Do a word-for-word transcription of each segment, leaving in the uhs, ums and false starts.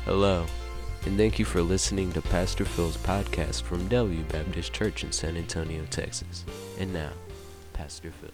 Hello, and thank you for listening to Pastor Phil's podcast from Delview Baptist Church in San Antonio, Texas. And now, Pastor Phil.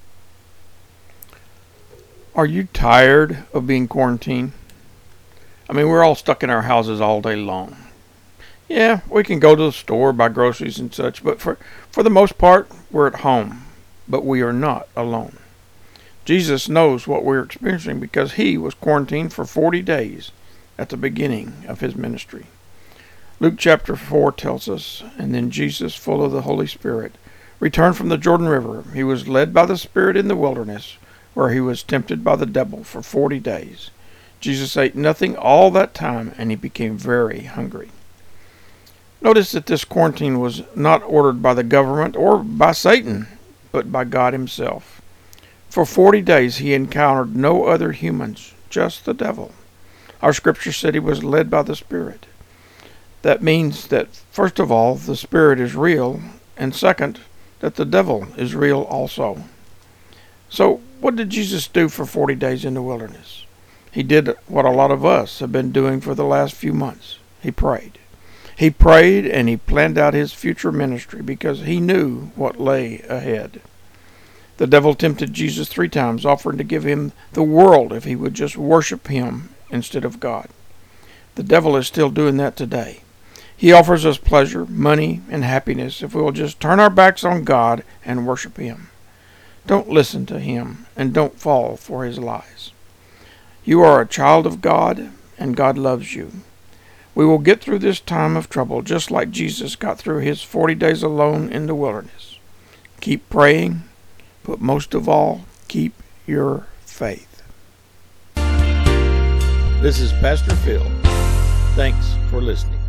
Are you tired of being quarantined? I mean, we're all stuck in our houses all day long. Yeah, we can go to the store, buy groceries and such, but for, for the most part, we're at home. But we are not alone. Jesus knows what we're experiencing because he was quarantined for forty days at the beginning of his ministry. Luke chapter four tells us, and then Jesus, full of the Holy Spirit, returned from the Jordan River. He was led by the Spirit in the wilderness, where he was tempted by the devil for forty days. Jesus ate nothing all that time, and he became very hungry. Notice that this quarantine was not ordered by the government or by Satan, but by God himself. For forty days he encountered no other humans, just the devil. Our scripture said he was led by the Spirit. That means that, first of all, the Spirit is real, and second, that the devil is real also. So, what did Jesus do for forty days in the wilderness? He did what a lot of us have been doing for the last few months. He prayed. He prayed and he planned out his future ministry because he knew what lay ahead. The devil tempted Jesus three times, offering to give him the world if he would just worship him instead of God. The devil is still doing that today. He offers us pleasure, money, and happiness if we will just turn our backs on God and worship him. Don't listen to him and don't fall for his lies. You are a child of God and God loves you. We will get through this time of trouble just like Jesus got through his forty days alone in the wilderness. Keep praying, but most of all, keep your faith. This is Pastor Phil. Thanks for listening.